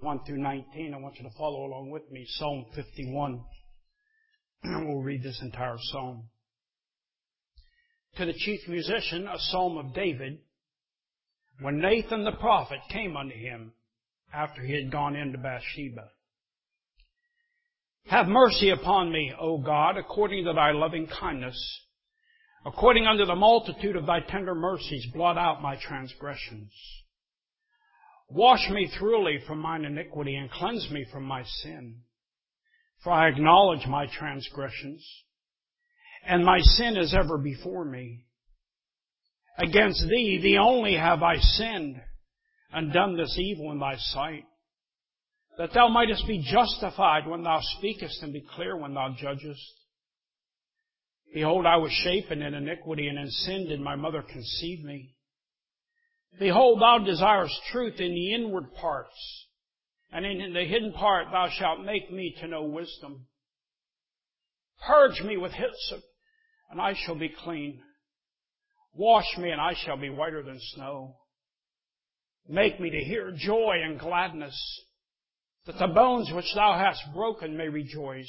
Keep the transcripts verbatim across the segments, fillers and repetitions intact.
one through nineteen. I want you to follow along with me. Psalm fifty-one. And we'll read this entire psalm. To the chief musician, a psalm of David, when Nathan the prophet came unto him after he had gone into Bathsheba. Have mercy upon me, O God, according to thy loving kindness. According unto the multitude of thy tender mercies, blot out my transgressions. Wash me thoroughly from mine iniquity and cleanse me from my sin. For I acknowledge my transgressions, and my sin is ever before me. Against thee, thee only have I sinned, and done this evil in thy sight, that thou mightest be justified when thou speakest, and be clear when thou judgest. Behold, I was shapen in iniquity, and in sin did my mother conceive me. Behold, thou desirest truth in the inward parts, and in the hidden part thou shalt make me to know wisdom. Purge me with hyssop, and I shall be clean. Wash me, and I shall be whiter than snow. Make me to hear joy and gladness, that the bones which thou hast broken may rejoice.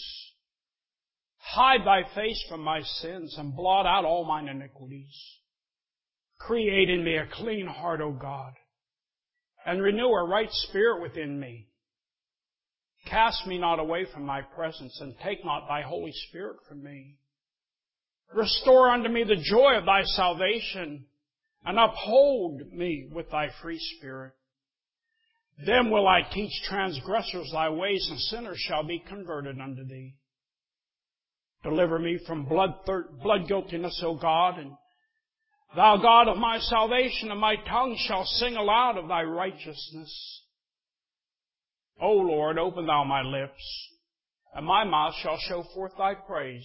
Hide thy face from my sins, and blot out all mine iniquities. Create in me a clean heart, O God, and renew a right spirit within me. Cast me not away from thy presence, and take not thy Holy Spirit from me. Restore unto me the joy of thy salvation, and uphold me with thy free spirit. Then will I teach transgressors thy ways, and sinners shall be converted unto thee. Deliver me from blood, thir- blood guiltiness, O God, and thou God of my salvation, and my tongue shall sing aloud of thy righteousness. O Lord, open thou my lips, and my mouth shall show forth thy praise.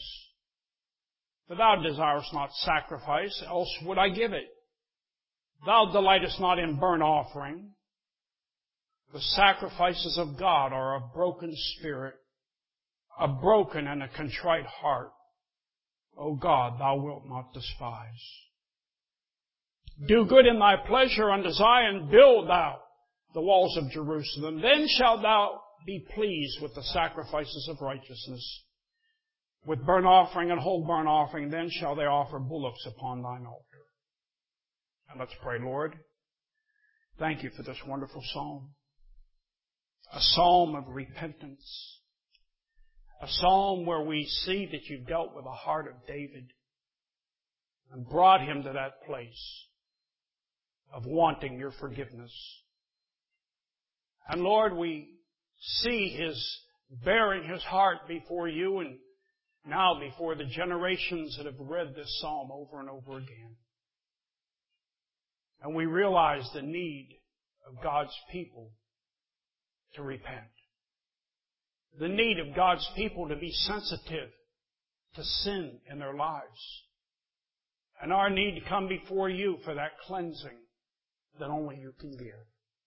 For thou desirest not sacrifice, else would I give it. Thou delightest not in burnt offering. The sacrifices of God are a broken spirit, a broken and a contrite heart. O God, thou wilt not despise. Do good in thy pleasure unto Zion, build thou the walls of Jerusalem. Then shalt thou be pleased with the sacrifices of righteousness. With burnt offering and whole burnt offering, then shall they offer bullocks upon thine altar. And let's pray, Lord. Thank you for this wonderful psalm. A psalm of repentance. A psalm where we see that you've dealt with the heart of David and brought him to that place of wanting your forgiveness. And Lord, we see his bearing his heart before you and now before the generations that have read this psalm over and over again. And we realize the need of God's people to repent. The need of God's people to be sensitive to sin in their lives. And our need to come before you for that cleansing that only you can give.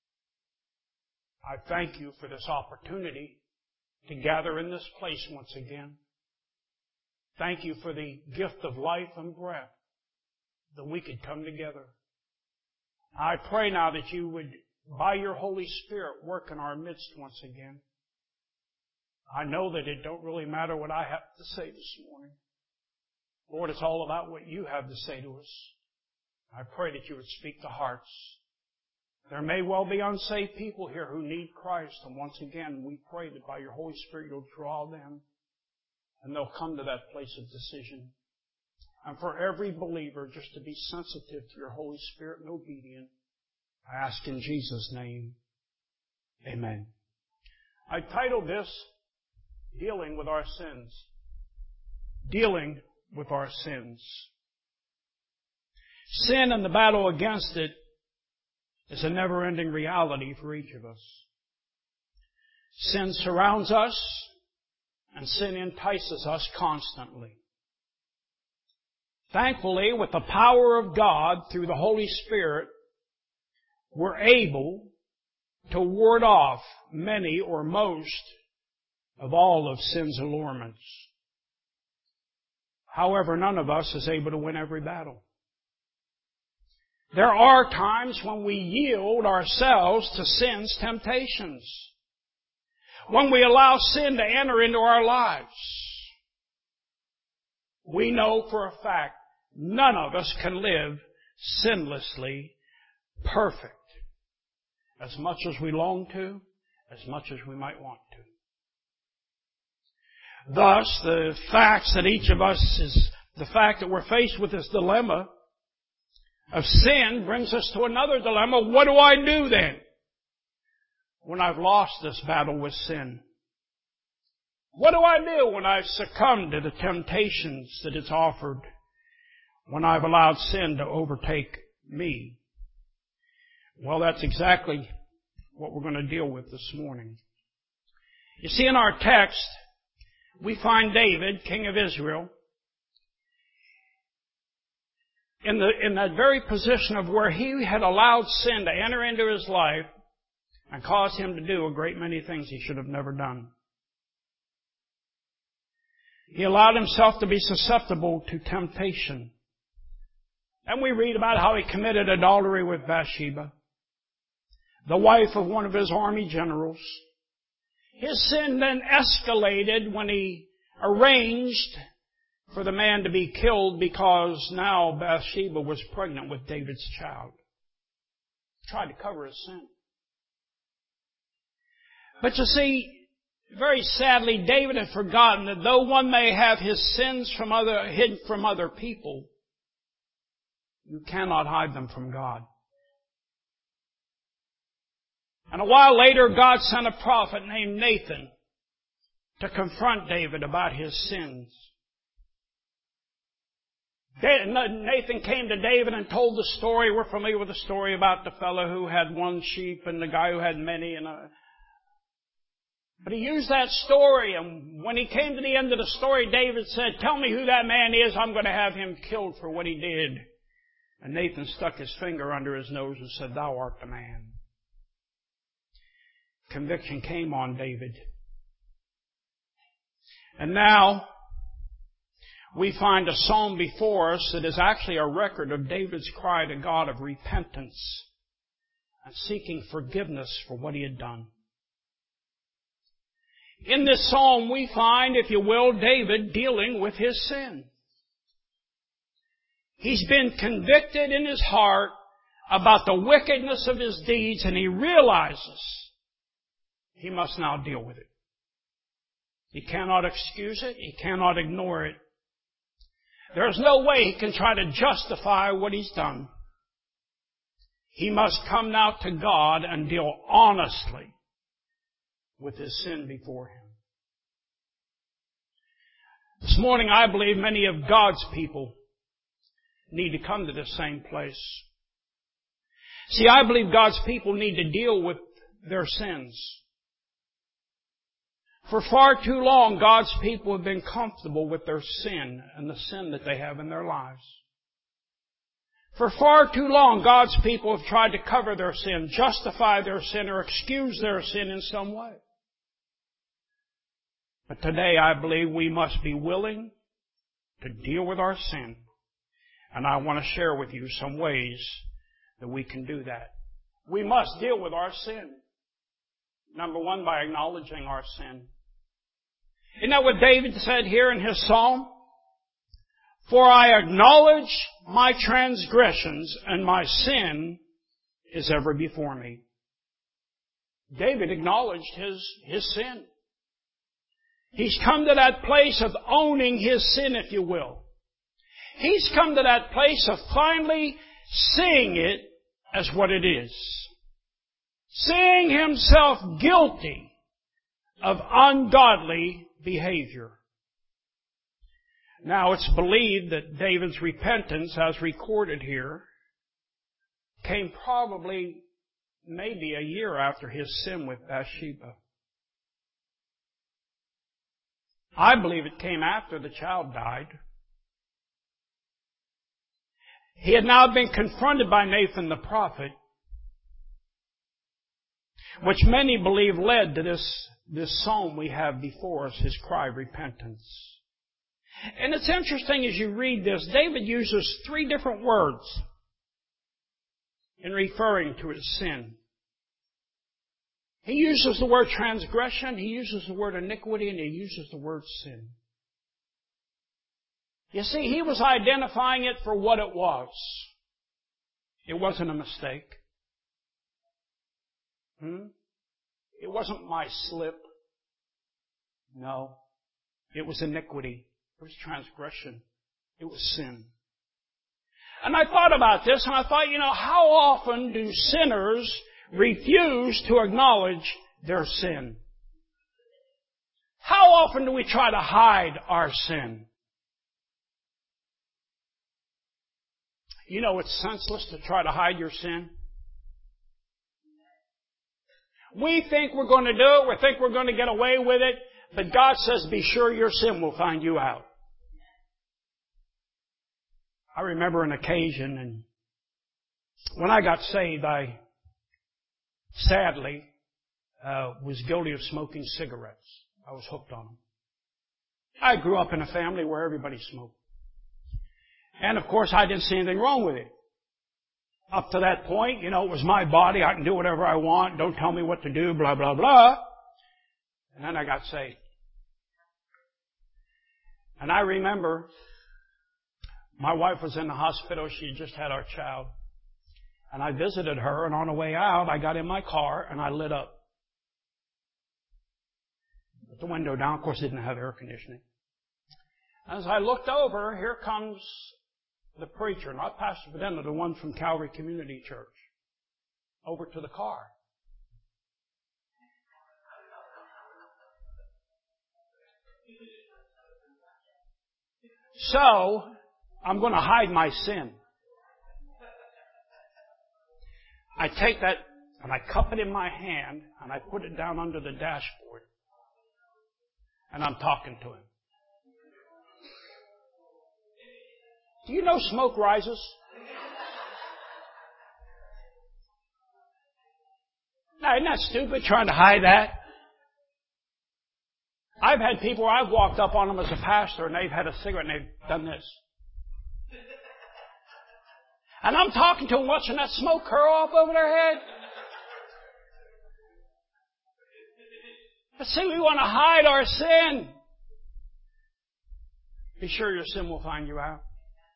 I thank you for this opportunity to gather in this place once again. Thank you for the gift of life and breath that we could come together. I pray now that you would, by your Holy Spirit, work in our midst once again. I know that it don't really matter what I have to say this morning. Lord, it's all about what you have to say to us. I pray that you would speak to hearts. There may well be unsaved people here who need Christ, and once again, we pray that by your Holy Spirit you'll draw them, and they'll come to that place of decision. And for every believer, just to be sensitive to your Holy Spirit and obedient, I ask in Jesus' name, amen. I titled this, Dealing with Our Sins. Dealing with our sins. Sin and the battle against it is a never-ending reality for each of us. Sin surrounds us, and sin entices us constantly. Thankfully, with the power of God through the Holy Spirit, we're able to ward off many or most of all of sin's allurements. However, none of us is able to win every battle. There are times when we yield ourselves to sin's temptations. when we allow sin to enter into our lives, we know for a fact none of us can live sinlessly perfect. As much as we long to, as much as we might want to. Thus, the facts that each of us is, the fact that we're faced with this dilemma of sin brings us to another dilemma. What do I do then when I've lost this battle with sin? What do I do when I've succumbed to the temptations that it's offered? When I've allowed sin to overtake me? Well, that's exactly what we're going to deal with this morning. You see, in our text, we find David, king of Israel, in the, in that very position of where he had allowed sin to enter into his life and cause him to do a great many things he should have never done. He allowed himself to be susceptible to temptation. And we read about how he committed adultery with Bathsheba, the wife of one of his army generals. His sin then escalated when he arranged for the man to be killed because now Bathsheba was pregnant with David's child. He tried to cover his sin. But you see, very sadly, David had forgotten that though one may have his sins from other, hidden from other people, you cannot hide them from God. And a while later, God sent a prophet named Nathan to confront David about his sins. Nathan came to David and told the story. We're familiar with the story about the fellow who had one sheep and the guy who had many. And a... But he used that story, and when he came to the end of the story, David said, "Tell me who that man is. I'm going to have him killed for what he did." And Nathan stuck his finger under his nose and said, "Thou art the man." Conviction came on David. And now we find a psalm before us that is actually a record of David's cry to God of repentance and seeking forgiveness for what he had done. In this psalm we find, if you will, David dealing with his sin. He's been convicted in his heart about the wickedness of his deeds, and he realizes he must now deal with it. He cannot excuse it. He cannot ignore it. There's no way he can try to justify what he's done. He must come now to God and deal honestly with his sin before Him. This morning, I believe many of God's people need to come to this same place. See, I believe God's people need to deal with their sins. For far too long, God's people have been comfortable with their sin and the sin that they have in their lives. For far too long, God's people have tried to cover their sin, justify their sin, or excuse their sin in some way. But today, I believe we must be willing to deal with our sin. And I want to share with you some ways that we can do that. We must deal with our sin. Number one, by acknowledging our sin. Isn't that what David said here in his psalm? For I acknowledge my transgressions, and my sin is ever before me. David acknowledged his, his sin. He's come to that place of owning his sin, if you will. He's come to that place of finally seeing it as what it is. Seeing himself guilty of ungodly behavior. Now, it's believed that David's repentance, as recorded here, came probably maybe a year after his sin with Bathsheba. I believe it came after the child died. He had now been confronted by Nathan the prophet, which many believe led to this, this psalm we have before us, his cry of repentance. And it's interesting as you read this, David uses three different words in referring to his sin. He uses the word transgression, He uses the word iniquity, and He uses the word sin. You see, He was identifying it for what it was. It wasn't a mistake. Hmm? It wasn't my slip. No. It was iniquity. It was transgression. It was sin. And I thought about this, and I thought, you know, how often do sinners refuse to acknowledge their sin? How often do we try to hide our sin? You know it's senseless to try to hide your sin. We think we're going to do it. We think we're going to get away with it. But God says, be sure your sin will find you out. I remember an occasion, and when I got saved, I sadly uh, was guilty of smoking cigarettes. I was hooked on them. I grew up in a family where everybody smoked. And of course, I didn't see anything wrong with it. Up to that point, you know, it was my body. I can do whatever I want. Don't tell me what to do, blah, blah, blah. And then I got saved. And I remember my wife was in the hospital. She had just had our child. And I visited her, and on the way out, I got in my car, and I lit up. Put the window down. Of course, it didn't have air conditioning. As I looked over, here comes the preacher, not Pastor Fidenda, the one from Calvary Community Church, over to the car. So, I'm going to hide my sin. I take that and I cup it in my hand and I put it down under the dashboard. And I'm talking to him. Do you know smoke rises? Now, isn't that stupid trying to hide that? I've had people, I've walked up on them as a pastor and they've had a cigarette and they've done this. And I'm talking to them, watching that smoke curl off over their head. But see, we want to hide our sin. Be sure your sin will find you out.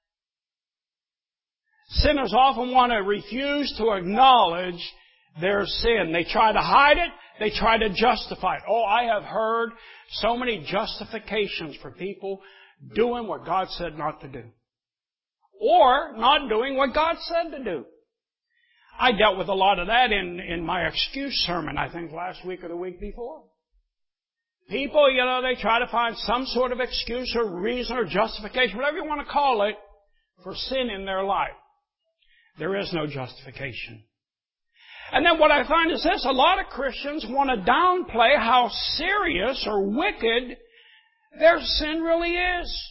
Sinners often want to refuse to acknowledge their sin. They try to hide it. They try to justify it. Oh, I have heard so many justifications for people doing what God said not to do. Or not doing what God said to do. I dealt with a lot of that in, in my excuse sermon, I think last week or the week before. People, you know, they try to find some sort of excuse or reason or justification, whatever you want to call it, for sin in their life. There is no justification. And then what I find is this, a lot of Christians want to downplay how serious or wicked their sin really is.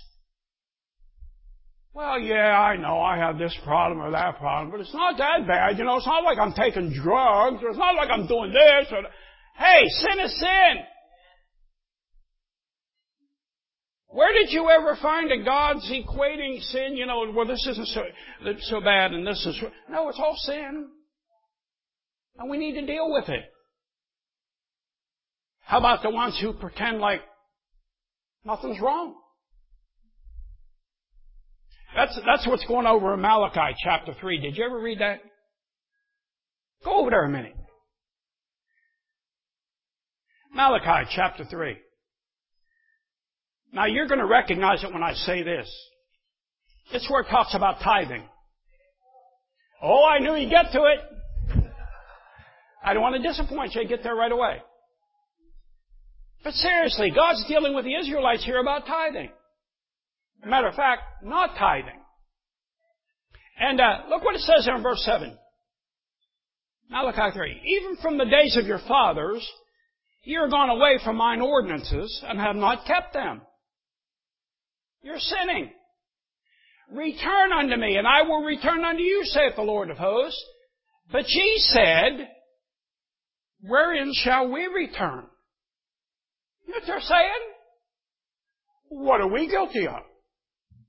Well, yeah, I know I have this problem or that problem, but it's not that bad. You know, it's not like I'm taking drugs, or it's not like I'm doing this. Or, hey, sin is sin. Where did you ever find that God's equating sin, you know, well, this isn't so, so bad and this is... No, it's all sin. And we need to deal with it. How about the ones who pretend like nothing's wrong? That's, that's what's going over in Malachi chapter three. Did you ever read that? Go over there a minute. Malachi chapter three. Now you're going to recognize it when I say this. It's where it talks about tithing. Oh, I knew you'd get to it. I don't want to disappoint you. Get there right away. But seriously, God's dealing with the Israelites here about tithing. Matter of fact, not tithing. And uh, look what it says here in verse seven. Malachi three. Even from the days of your fathers, ye are gone away from mine ordinances, and have not kept them. You're sinning. Return unto me, and I will return unto you, saith the Lord of hosts. But ye said, wherein shall we return? You know what they're saying? What are we guilty of?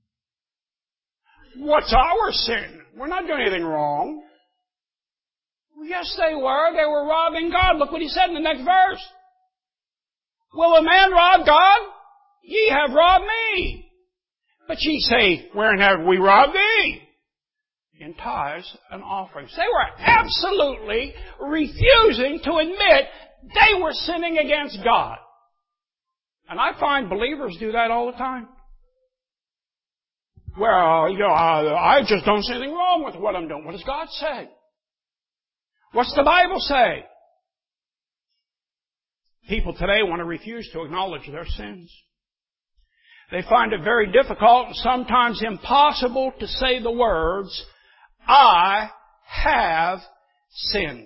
What's our sin? We're not doing anything wrong. Yes, they were. They were robbing God. Look what he said in the next verse. Will a man rob God? Ye have robbed me. But ye say, wherein have we robbed thee? In tithes and offerings. They were absolutely refusing to admit they were sinning against God. And I find believers do that all the time. Well, you know, I just don't see anything wrong with what I'm doing. What does God say? What's the Bible say? People today want to refuse to acknowledge their sins. They find it very difficult and sometimes impossible to say the words, I have sinned.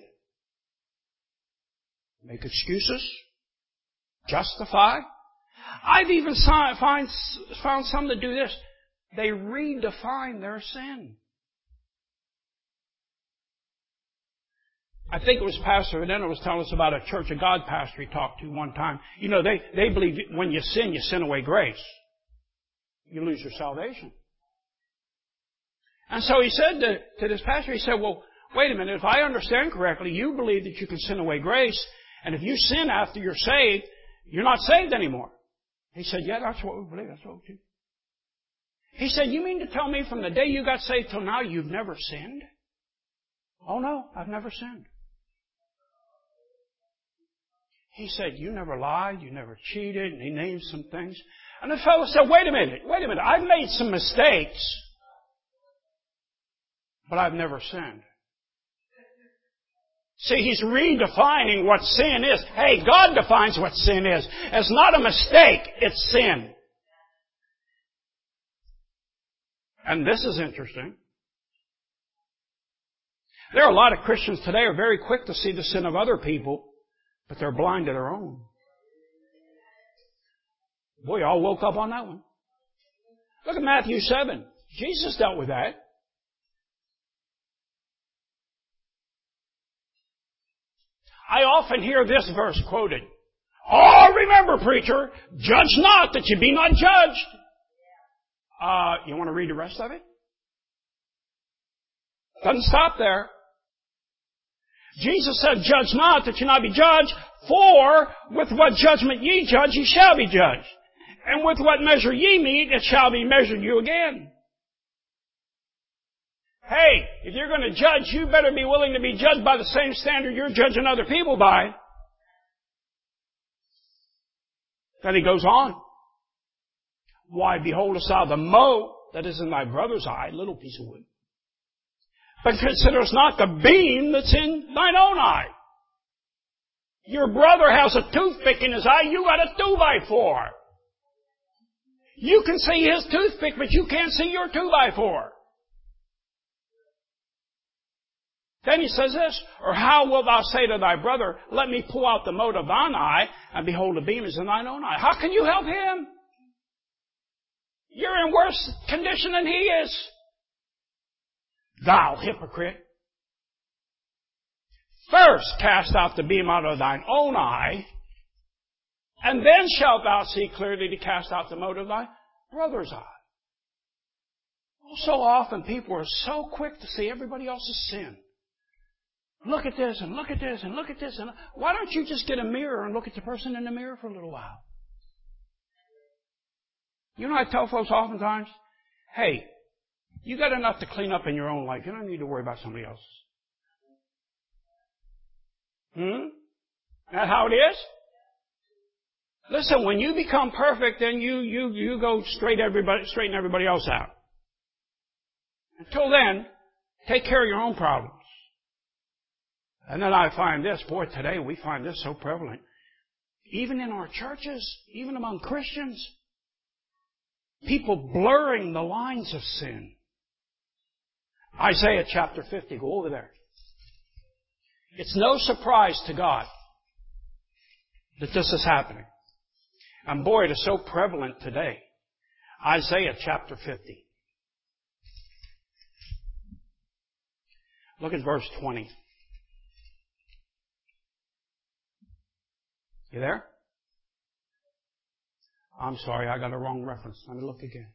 Make excuses. Justify. I've even find, found some that do this. They redefine their sin. I think it was Pastor Vedena was telling us about a Church of God pastor he talked to one time. You know, they, they believe when you sin, you sin away grace. You lose your salvation. And so he said to, to this pastor, he said, well, wait a minute, if I understand correctly, you believe that you can sin away grace, and if you sin after you're saved, you're not saved anymore. He said, yeah, that's what we believe, that's what we do. He said, you mean to tell me from the day you got saved till now you've never sinned? Oh no, I've never sinned. He said, you never lied, you never cheated, and he named some things. And the fellow said, wait a minute, wait a minute, I've made some mistakes, but I've never sinned. See, he's redefining what sin is. Hey, God defines what sin is. It's not a mistake, it's sin. And this is interesting. There are a lot of Christians today who are very quick to see the sin of other people, but they're blind to their own. Boy, y'all woke up on that one. Look at Matthew seven. Jesus dealt with that. I often hear this verse quoted. Oh, remember, preacher, judge not that you be not judged. Uh, you want to read the rest of it? Doesn't stop there. Jesus said, judge not that you not be judged, for with what judgment ye judge, ye shall be judged. And with what measure ye meet, it shall be measured you again. Hey, if you're going to judge, you better be willing to be judged by the same standard you're judging other people by. Then he goes on. Why, beholdest thou the mote that is in thy brother's eye, little piece of wood, but considerest not the beam that's in thine own eye. Your brother has a toothpick in his eye, you got a two by four. You can see his toothpick, but you can't see your two by four. Then he says this, or how wilt thou say to thy brother, let me pull out the mote of thine eye, and behold, the beam is in thine own eye. How can you help him? You're in worse condition than he is. Thou hypocrite. First cast out the beam out of thine own eye, and then shalt thou see clearly to cast out the mote of thy brother's eye. So often people are so quick to see everybody else's sin. Look at this, and look at this, and look at this. And why don't you just get a mirror and look at the person in the mirror for a little while? You know, I tell folks oftentimes, hey, you got enough to clean up in your own life. You don't need to worry about somebody else's. Hmm? That how it is? Listen, when you become perfect, then you, you, you go straight everybody, straighten everybody else out. Until then, take care of your own problems. And then I find this, boy, today we find this so prevalent. Even in our churches, even among Christians, people blurring the lines of sin. Isaiah chapter fifty, go over there. It's no surprise to God that this is happening. And boy, it is so prevalent today. Isaiah chapter fifty. Look at verse twenty. You there? I'm sorry, I got a wrong reference. Let me look again.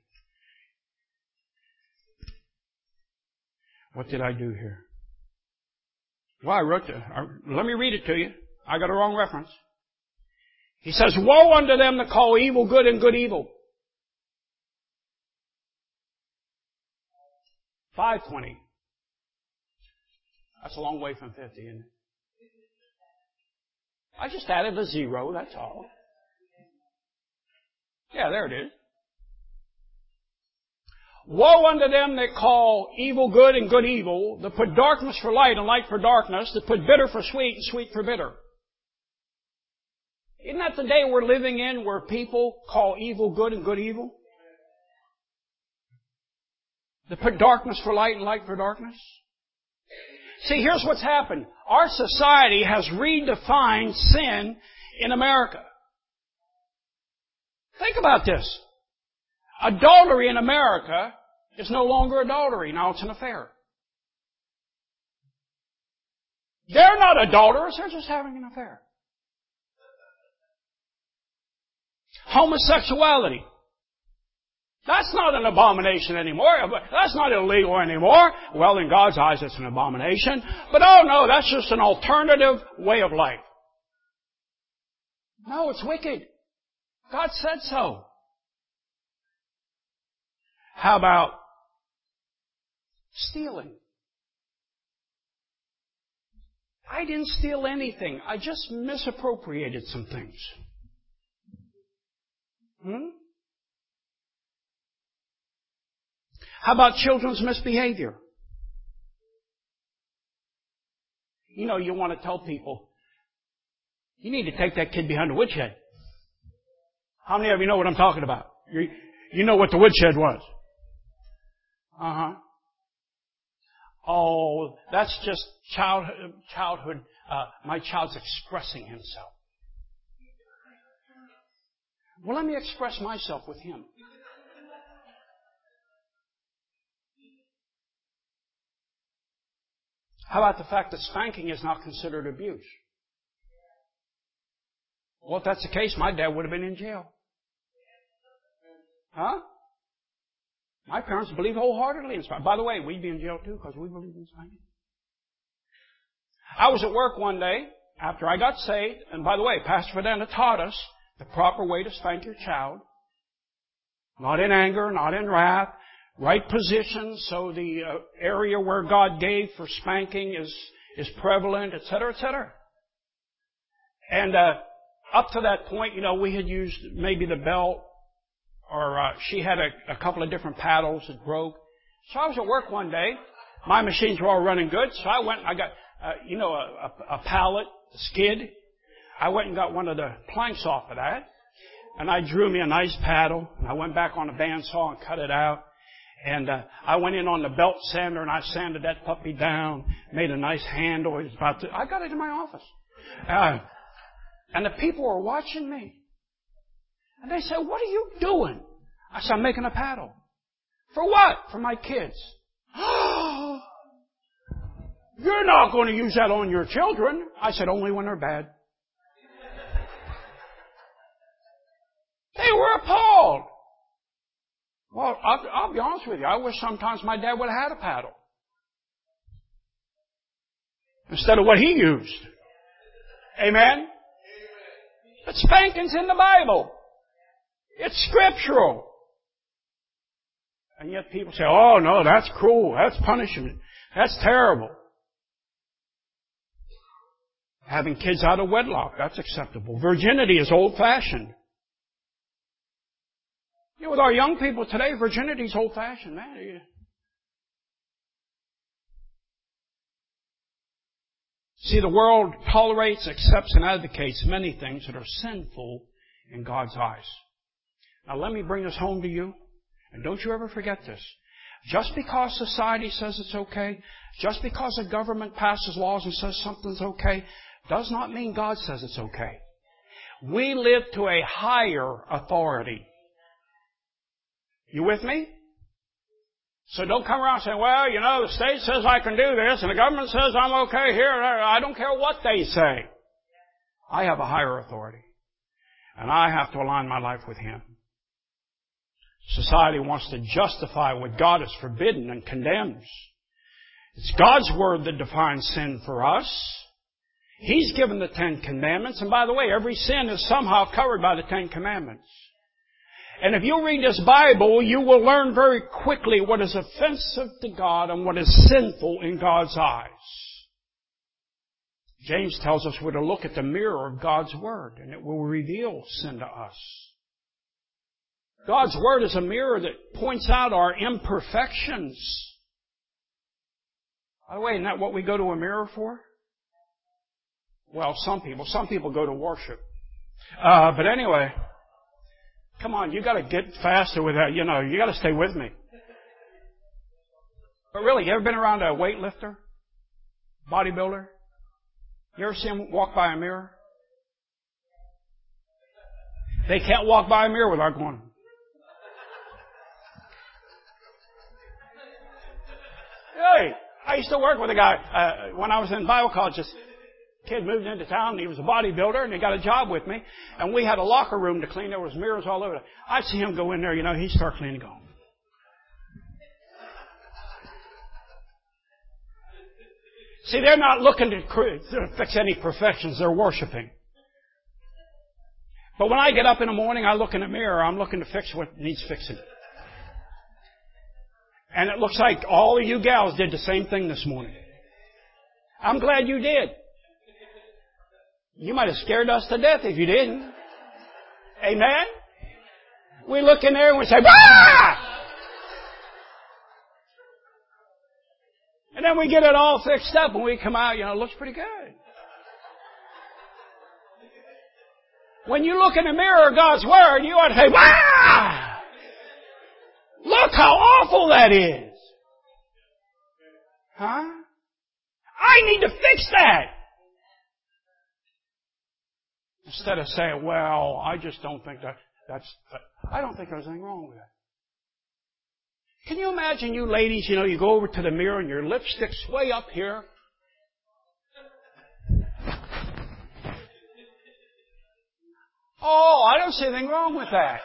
What did I do here? Well, I wrote it. Let me read it to you. I got a wrong reference. He says, woe unto them that call evil good and good evil. five twenty. That's a long way from fifty, isn't it? I just added a zero, that's all. Yeah, there it is. Woe unto them that call evil good and good evil, that put darkness for light and light for darkness, that put bitter for sweet and sweet for bitter. Isn't that the day we're living in where people call evil good and good evil? That put darkness for light and light for darkness? See, here's what's happened. Our society has redefined sin in America. Think about this. Adultery in America is no longer adultery. Now it's an affair. They're not adulterers. They're just having an affair. Homosexuality. That's not an abomination anymore. That's not illegal anymore. Well, in God's eyes, it's an abomination. But oh no, that's just an alternative way of life. No, it's wicked. God said so. How about stealing? I didn't steal anything. I just misappropriated some things. Hmm? How about children's misbehavior? You know, you want to tell people, you need to take that kid behind the woodshed. How many of you know what I'm talking about? You, you know what the woodshed was. Uh-huh. Oh, that's just child, childhood. Uh, my child's expressing himself. Well, let me express myself with him. How about the fact that spanking is not considered abuse? Well, if that's the case, my dad would have been in jail. Huh? My parents believe wholeheartedly in spanking. By the way, we'd be in jail too because we believe in spanking. I was at work one day after I got saved, and by the way, Pastor Fidena taught us the proper way to spank your child. Not in anger, not in wrath. Right position so the uh, area where God gave for spanking is is prevalent, et cetera, et cetera. And uh, up to that point, you know, we had used maybe the belt, or uh, she had a, a couple of different paddles that broke. So I was at work one day. My machines were all running good, so I went and I got, uh, you know, a, a, a pallet, a skid. I went and got one of the planks off of that, and I drew me a nice paddle, and I went back on the bandsaw and cut it out. And uh, I went in on the belt sander and I sanded that puppy down, made a nice handle. It was about to, I got it in my office. Uh, and the people were watching me. And they said, what are you doing? I said, I'm making a paddle. For what? For my kids. You're not going to use that on your children. I said, only when they're bad. They were appalled. Well, I'll, I'll be honest with you. I wish sometimes my dad would have had a paddle instead of what he used. Amen? But spanking's in the Bible. It's scriptural. And yet people say, oh no, that's cruel. That's punishment. That's terrible. Having kids out of wedlock, that's acceptable. Virginity is old-fashioned. You know, with our young people today, virginity is old-fashioned, man. See, the world tolerates, accepts, and advocates many things that are sinful in God's eyes. Now, let me bring this home to you, and don't you ever forget this. Just because society says it's okay, just because a government passes laws and says something's okay, does not mean God says it's okay. We live to a higher authority. You with me? So don't come around saying, well, you know, the state says I can do this and the government says I'm okay here. I don't care what they say. I have a higher authority. And I have to align my life with Him. Society wants to justify what God has forbidden and condemns. It's God's Word that defines sin for us. He's given the Ten Commandments. And by the way, every sin is somehow covered by the Ten Commandments. And if you read this Bible, you will learn very quickly what is offensive to God and what is sinful in God's eyes. James tells us we're to look at the mirror of God's Word, and it will reveal sin to us. God's Word is a mirror that points out our imperfections. By the way, isn't that what we go to a mirror for? Well, some people. Some people go to worship. Uh, but anyway, come on, you gotta get faster with that. You know, you gotta stay with me. But really, you ever been around a weightlifter? Bodybuilder? You ever see them walk by a mirror? They can't walk by a mirror without going. Hey, I used to work with a guy, uh, when I was in Bible college. This kid moved into town, and he was a bodybuilder, and he got a job with me. And we had a locker room to clean. There was mirrors all over. I'd see him go in there, you know, he'd start cleaning, go. See, they're not looking to fix any perfections. They're worshiping. But when I get up in the morning, I look in the mirror. I'm looking to fix what needs fixing. And it looks like all of you gals did the same thing this morning. I'm glad you did. You might have scared us to death if you didn't. Amen? We look in there and we say, ah! And then we get it all fixed up and we come out, you know, it looks pretty good. When you look in the mirror of God's Word, you ought to say, ah! Look how awful that is. Huh? I need to fix that. Instead of saying, well, I just don't think that, that's, I don't think there's anything wrong with that. Can you imagine you ladies, you know, you go over to the mirror and your lipstick's way up here. Oh, I don't see anything wrong with that.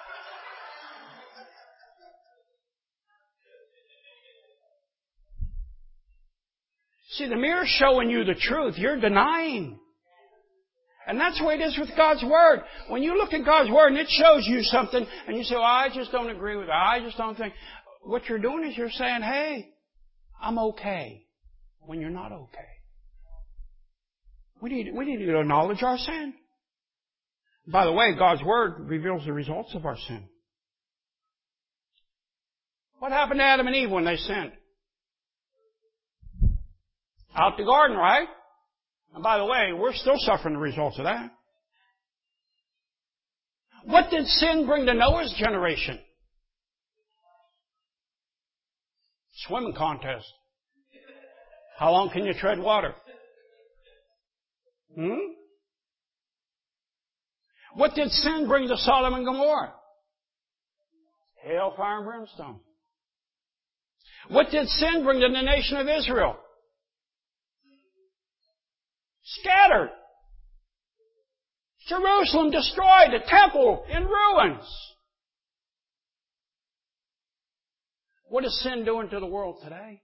See, the mirror's showing you the truth. You're denying. And that's the way it is with God's Word. When you look at God's Word and it shows you something and you say, well, I just don't agree with it. I just don't think. What you're doing is you're saying, hey, I'm okay when you're not okay. We need, we need to acknowledge our sin. By the way, God's Word reveals the results of our sin. What happened to Adam and Eve when they sinned? Out the garden, right? And by the way, we're still suffering the results of that. What did sin bring to Noah's generation? Swimming contest. How long can you tread water? Hmm? What did sin bring to Sodom and Gomorrah? Hellfire and brimstone. What did sin bring to the nation of Israel? Scattered. Jerusalem destroyed, the temple in ruins. What is sin doing to the world today?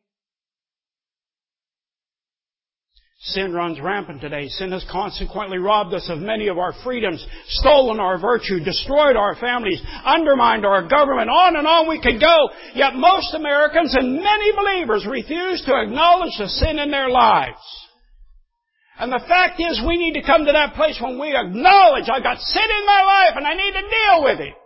Sin runs rampant today. Sin has consequently robbed us of many of our freedoms, stolen our virtue, destroyed our families, undermined our government. On and on we could go. Yet most Americans and many believers refuse to acknowledge the sin in their lives. And the fact is, we need to come to that place when we acknowledge, I've got sin in my life and I need to deal with it.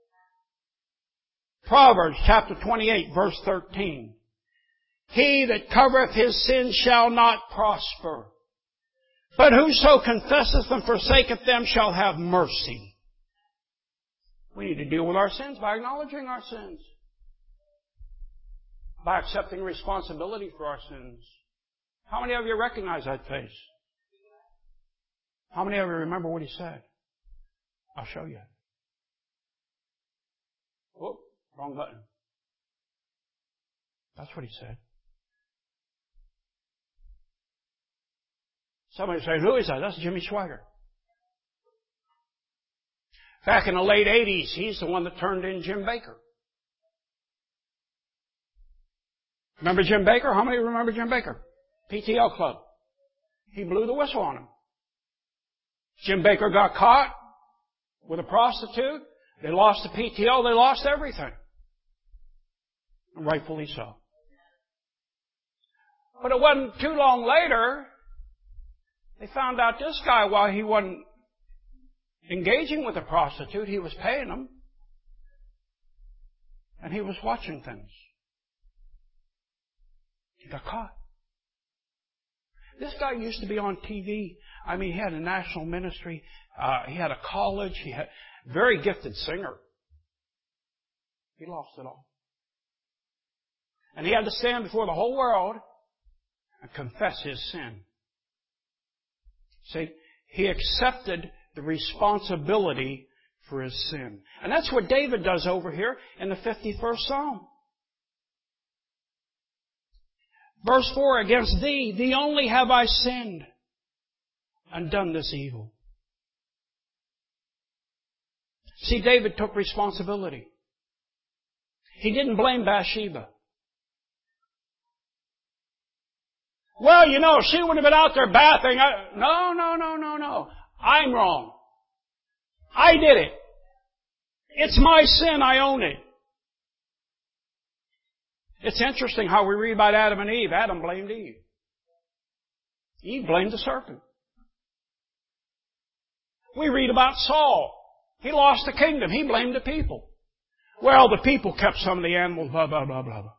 Proverbs chapter twenty-eight, verse thirteen. He that covereth his sins shall not prosper, but whoso confesseth and forsaketh them shall have mercy. We need to deal with our sins by acknowledging our sins, by accepting responsibility for our sins. How many of you recognize that face? How many of you remember what he said? I'll show you. Whoop, wrong button. That's what he said. Somebody say, who is that? That's Jimmy Swaggart. Back in the late eighties, he's the one that turned in Jim Baker. Remember Jim Baker? How many remember Jim Baker? P T L Club. He blew the whistle on him. Jim Baker got caught with a prostitute. They lost the P T O. They lost everything. And rightfully so. But it wasn't too long later, they found out this guy, while he wasn't engaging with a prostitute, he was paying them. And he was watching things. He got caught. This guy used to be on T V. I mean, he had a national ministry. Uh, he had a college. He had a very gifted singer. He lost it all. And he had to stand before the whole world and confess his sin. See, he accepted the responsibility for his sin. And that's what David does over here in the fifty-first Psalm. Verse four, against thee, thee only have I sinned and done this evil. See, David took responsibility. He didn't blame Bathsheba. Well, you know, she would have been out there bathing. I, no, no, no, no, no. I'm wrong. I did it. It's my sin. I own it. It's interesting how we read about Adam and Eve. Adam blamed Eve. Eve blamed the serpent. We read about Saul. He lost the kingdom. He blamed the people. Well, the people kept some of the animals, blah, blah, blah, blah, blah.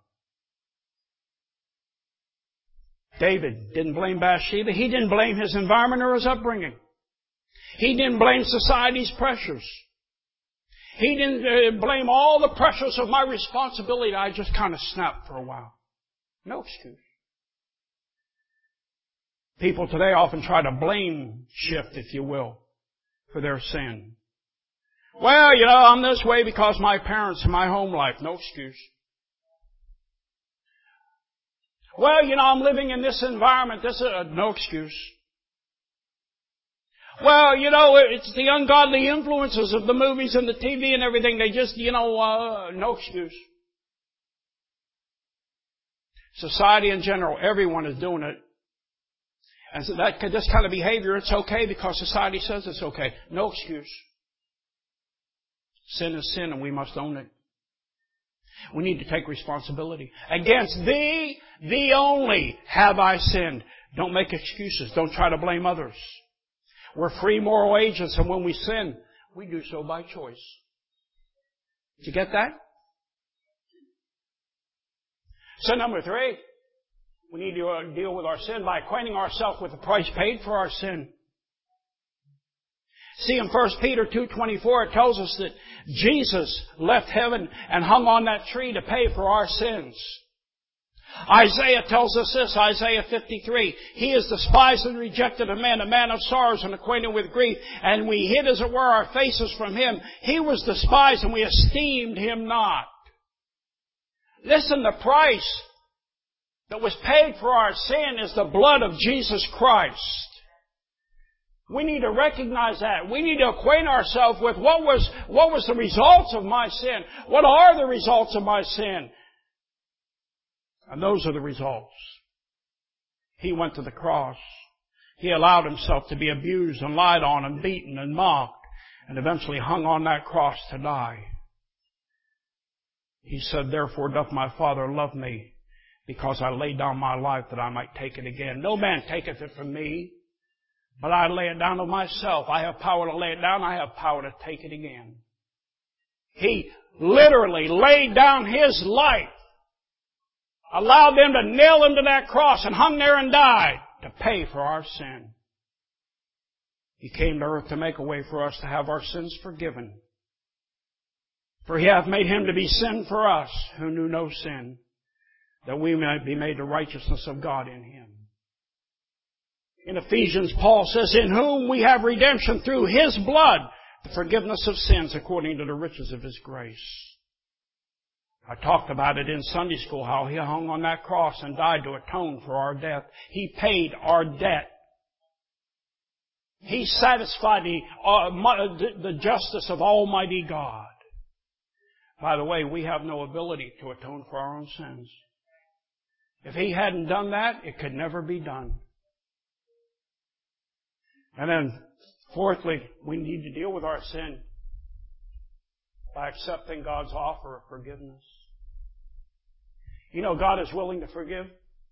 David didn't blame Bathsheba. He didn't blame his environment or his upbringing. He didn't blame society's pressures. He didn't uh, blame all the pressures of my responsibility. I just kind of snapped for a while. No excuse. People today often try to blame shift, if you will, for their sin. Well, you know, I'm this way because my parents and my home life. No excuse. Well, you know, I'm living in this environment. This is uh, no excuse. Well, you know, it's the ungodly influences of the movies and the T V and everything. They just, you know, uh, no excuse. Society in general, everyone is doing it. And so that this kind of behavior, it's okay because society says it's okay. No excuse. Sin is sin and we must own it. We need to take responsibility. Against thee, thee only have I sinned. Don't make excuses. Don't try to blame others. We're free moral agents, and when we sin, we do so by choice. Did you get that? Sin number three. We need to uh, deal with our sin by acquainting ourselves with the price paid for our sin. See, in First Peter two twenty-four, it tells us that Jesus left heaven and hung on that tree to pay for our sins. Isaiah tells us this, Isaiah fifty-three. He is despised and rejected of men, a man of sorrows and acquainted with grief. And we hid, as it were, our faces from Him. He was despised and we esteemed Him not. Listen, the price that was paid for our sin is the blood of Jesus Christ. We need to recognize that. We need to acquaint ourselves with what was, what was the results of my sin. What are the results of my sin? And those are the results. He went to the cross. He allowed Himself to be abused and lied on and beaten and mocked and eventually hung on that cross to die. He said, therefore doth my Father love me, because I laid down my life that I might take it again. No man taketh it from me, but I lay it down of myself. I have power to lay it down. I have power to take it again. He literally laid down His life, allowed them to nail Him to that cross and hung there and died to pay for our sin. He came to earth to make a way for us to have our sins forgiven. For He hath made Him to be sin for us who knew no sin, that we might be made the righteousness of God in Him. In Ephesians, Paul says, in whom we have redemption through His blood, the forgiveness of sins according to the riches of His grace. I talked about it in Sunday school, how He hung on that cross and died to atone for our death. He paid our debt. He satisfied the, uh, the justice of Almighty God. By the way, we have no ability to atone for our own sins. If He hadn't done that, it could never be done. And then, fourthly, we need to deal with our sin by accepting God's offer of forgiveness. You know, God is willing to forgive.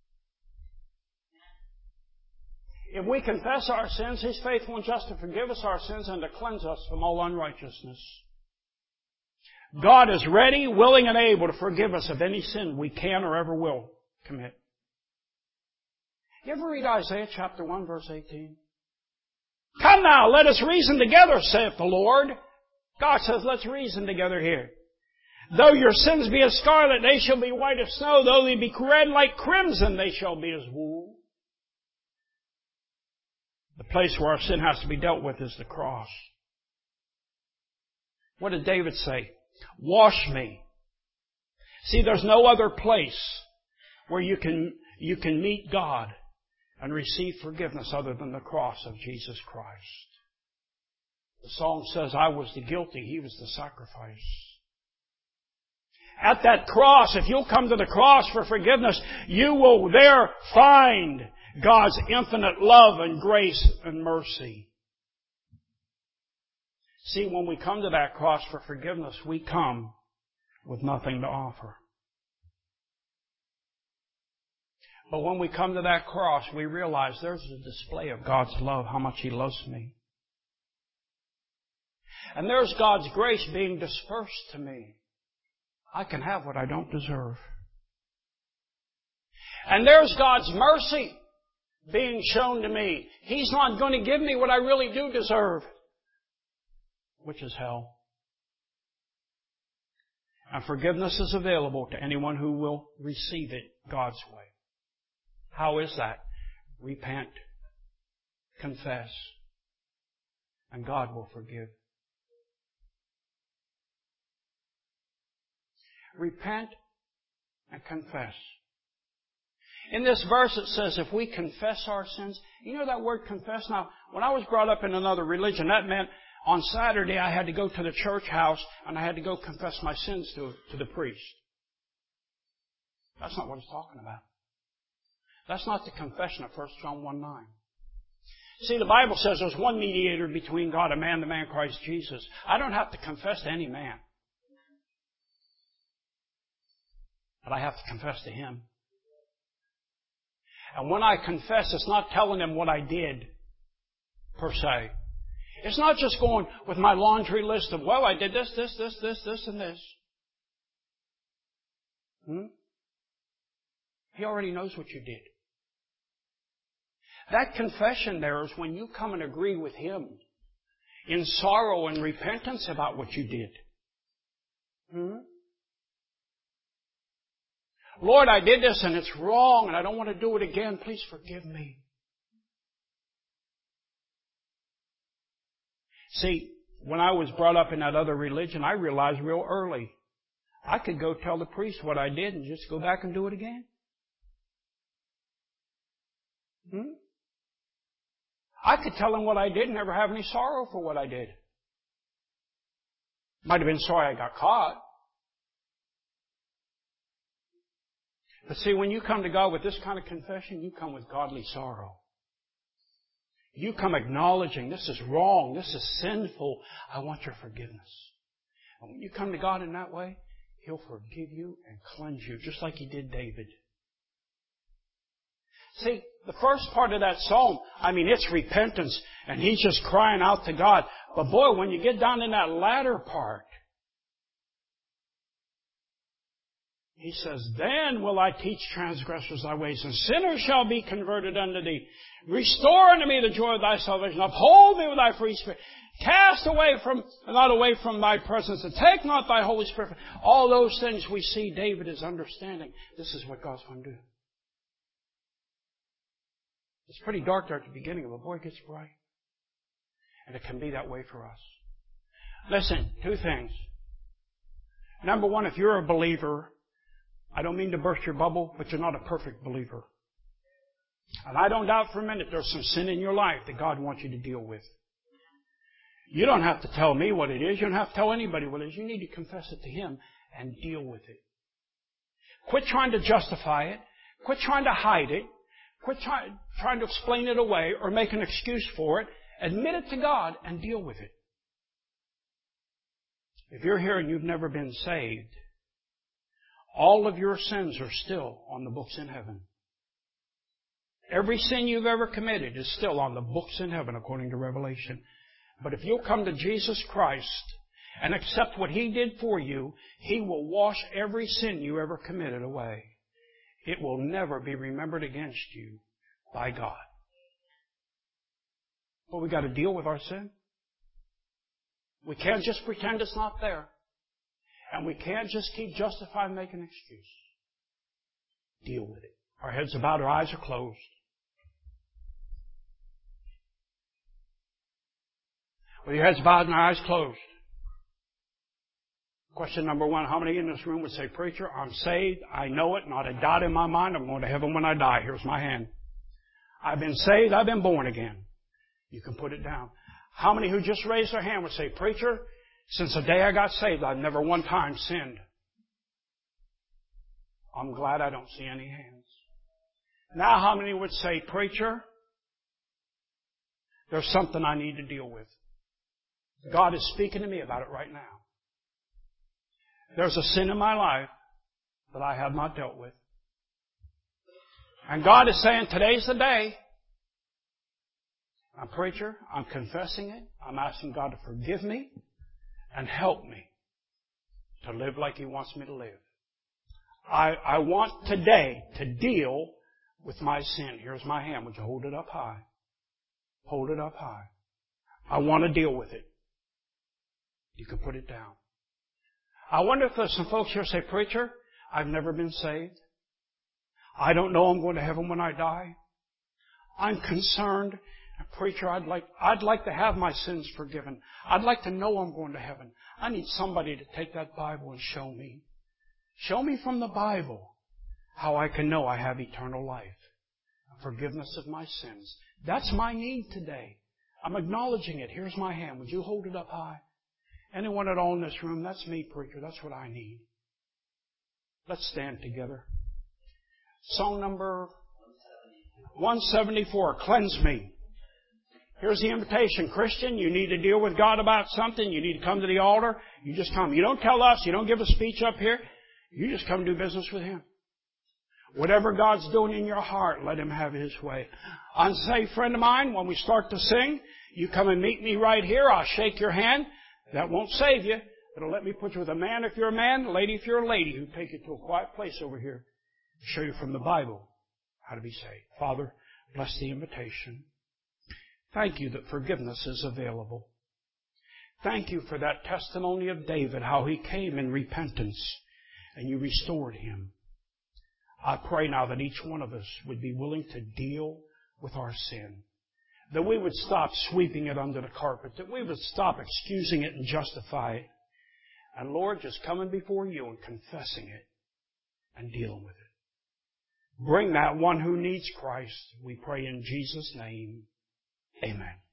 If we confess our sins, He's faithful and just to forgive us our sins and to cleanse us from all unrighteousness. God is ready, willing, and able to forgive us of any sin we can or ever will commit. You ever read Isaiah chapter one, verse eighteen? Come now, let us reason together, saith the Lord. God says, let's reason together here. Though your sins be as scarlet, they shall be white as snow. Though they be red like crimson, they shall be as wool. The place where our sin has to be dealt with is the cross. What did David say? Wash me. See, there's no other place where you can, you can meet God and receive forgiveness other than the cross of Jesus Christ. The song says, I was the guilty, He was the sacrifice. At that cross, if you'll come to the cross for forgiveness, you will there find God's infinite love and grace and mercy. See, when we come to that cross for forgiveness, we come with nothing to offer. But when we come to that cross, we realize there's a display of God's love, how much He loves me. And there's God's grace being dispersed to me. I can have what I don't deserve. And there's God's mercy being shown to me. He's not going to give me what I really do deserve, which is hell. And forgiveness is available to anyone who will receive it God's way. How is that? Repent, confess, and God will forgive. Repent and confess. In this verse it says if we confess our sins, you know that word confess? Now, when I was brought up in another religion, that meant on Saturday I had to go to the church house and I had to go confess my sins to, to the priest. That's not what it's talking about. That's not the confession of First John one nine. See, the Bible says there's one mediator between God and man, the man Christ Jesus. I don't have to confess to any man. But I have to confess to Him. And when I confess, it's not telling Him what I did, per se. It's not just going with my laundry list of, well, I did this, this, this, this, this, and this. Hmm? He already knows what you did. That confession there is when you come and agree with Him in sorrow and repentance about what you did. Hmm? Lord, I did this and it's wrong and I don't want to do it again. Please forgive me. See, when I was brought up in that other religion, I realized real early I could go tell the priest what I did and just go back and do it again. Hmm? I could tell him what I did and never have any sorrow for what I did. Might have been sorry I got caught. But see, when you come to God with this kind of confession, you come with godly sorrow. You come acknowledging this is wrong, this is sinful, I want your forgiveness. And when you come to God in that way, He'll forgive you and cleanse you, just like He did David. See, the first part of that psalm, I mean, it's repentance, and he's just crying out to God. But boy, when you get down in that latter part, he says, then will I teach transgressors thy ways, and sinners shall be converted unto thee. Restore unto me the joy of thy salvation. Uphold me with thy free spirit. Cast away from, not away from thy presence, and take not thy Holy Spirit. All those things we see David is understanding. This is what God's going to do. It's pretty dark there at the beginning, but boy, it gets bright. And it can be that way for us. Listen, two things. Number one, if you're a believer, I don't mean to burst your bubble, but you're not a perfect believer. And I don't doubt for a minute there's some sin in your life that God wants you to deal with. You don't have to tell me what it is. You don't have to tell anybody what it is. You need to confess it to Him and deal with it. Quit trying to justify it. Quit trying to hide it. Quit try, trying to explain it away or make an excuse for it. Admit it to God and deal with it. If you're here and you've never been saved, all of your sins are still on the books in heaven. Every sin you've ever committed is still on the books in heaven, according to Revelation. But if you'll come to Jesus Christ and accept what He did for you, He will wash every sin you ever committed away. It will never be remembered against you by God. But we've got to deal with our sin. We can't just pretend it's not there. And we can't just keep justifying making an excuse. Deal with it. Our heads are bowed, our eyes are closed. With your heads bowed and your eyes closed. Question number one, how many in this room would say, Preacher, I'm saved, I know it, not a doubt in my mind, I'm going to heaven when I die. Here's my hand. I've been saved, I've been born again. You can put it down. How many who just raised their hand would say, Preacher, since the day I got saved, I've never one time sinned. I'm glad I don't see any hands. Now how many would say, Preacher, there's something I need to deal with. God is speaking to me about it right now. There's a sin in my life that I have not dealt with. And God is saying, today's the day. I'm preacher, I'm confessing it. I'm asking God to forgive me and help me to live like He wants me to live. I, I want today to deal with my sin. Here's my hand. Would you hold it up high? Hold it up high. I want to deal with it. You can put it down. I wonder if there's some folks here who say, Preacher, I've never been saved. I don't know I'm going to heaven when I die. I'm concerned. Preacher, I'd like, I'd like to have my sins forgiven. I'd like to know I'm going to heaven. I need somebody to take that Bible and show me. Show me from the Bible how I can know I have eternal life. Forgiveness of my sins. That's my need today. I'm acknowledging it. Here's my hand. Would you hold it up high? Anyone at all in this room? That's me, preacher. That's what I need. Let's stand together. Song number one seventy-four, Cleanse Me. Here's the invitation. Christian, you need to deal with God about something. You need to come to the altar. You just come. You don't tell us. You don't give a speech up here. You just come do business with Him. Whatever God's doing in your heart, let Him have His way. Unsaved friend of mine, when we start to sing, you come and meet me right here. I'll shake your hand. That won't save you. It'll let me put you with a man if you're a man, a lady if you're a lady, who'll take you to a quiet place over here to show you from the Bible how to be saved. Father, bless the invitation. Thank you that forgiveness is available. Thank you for that testimony of David, how he came in repentance and you restored him. I pray now that each one of us would be willing to deal with our sin. That we would stop sweeping it under the carpet. That we would stop excusing it and justify it. And Lord, just coming before you and confessing it and dealing with it. Bring that one who needs Christ. We pray in Jesus' name. Amen.